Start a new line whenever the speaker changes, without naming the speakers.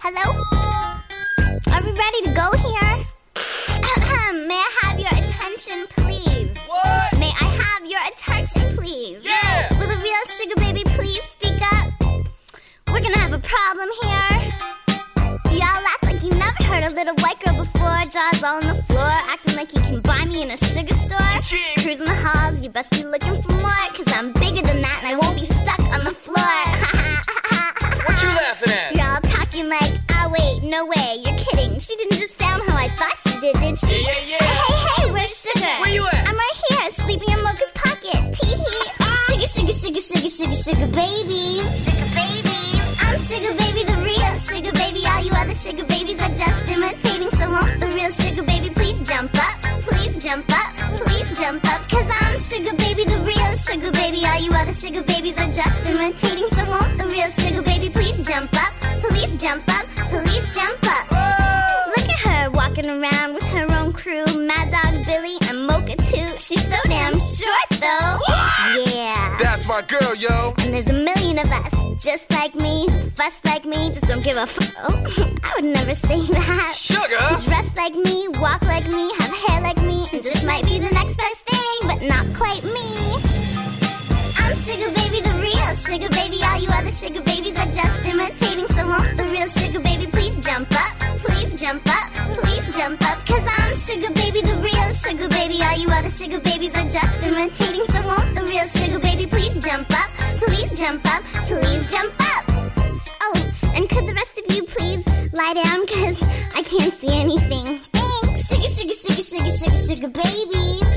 Hello? Are we ready to go here? May I have your attention, please?
What?
May I have your attention, please?
Yeah!
Will the real sugar baby please speak up? We're gonna have a problem here. Y'all act like you never heard a little white girl before. Jaws all on the floor, acting like you can buy me in a sugar store.
Cha-ching!
Cruising the halls, you best be looking for more, 'cause I'm bigger than that and I won't be stuck on the floor.
What you laughing at?
You're all talking like, oh wait, no way, you're kidding. She didn't just sound how I thought she did she?
Yeah.
Hey, where's Sugar?
Where you at?
I'm right here, sleeping in Mocha's pocket. Tee-hee. Sugar baby. Sugar baby. I'm Sugar baby, the real Sugar baby. All you other sugar babies are just imitating. So won't the real Sugar baby please jump up? Please jump up, please jump up. 'Cause I'm Sugar baby, the real Sugar baby. All you other sugar babies are just imitating. So won't the real Sugar baby please jump up? Please jump up, please jump up. Look at her walking around with her own crew. Mad Dog Billy and Mocha too. She's so damn short though. Yeah.
That's my girl, yo.
And there's a million of us, just like me, who fuss like me, just don't give a Oh, I would never say that.
Sugar!
Dress like me, walk like me, have hair like me, and just might be the next best thing, but not quite me. I'm Sugar baby, the real Sugar baby. All you other sugar babies are just imitating. So won't the real Sugar baby please jump up? Please jump up, please jump up. 'Cause I'm Sugar baby, the real Sugar baby. All you other sugar babies are just imitating. So won't the real Sugar baby please jump up? Please jump up, please jump up. Oh, and could the rest of you please lie down? 'Cause I can't see anything. Thanks. Sugar baby.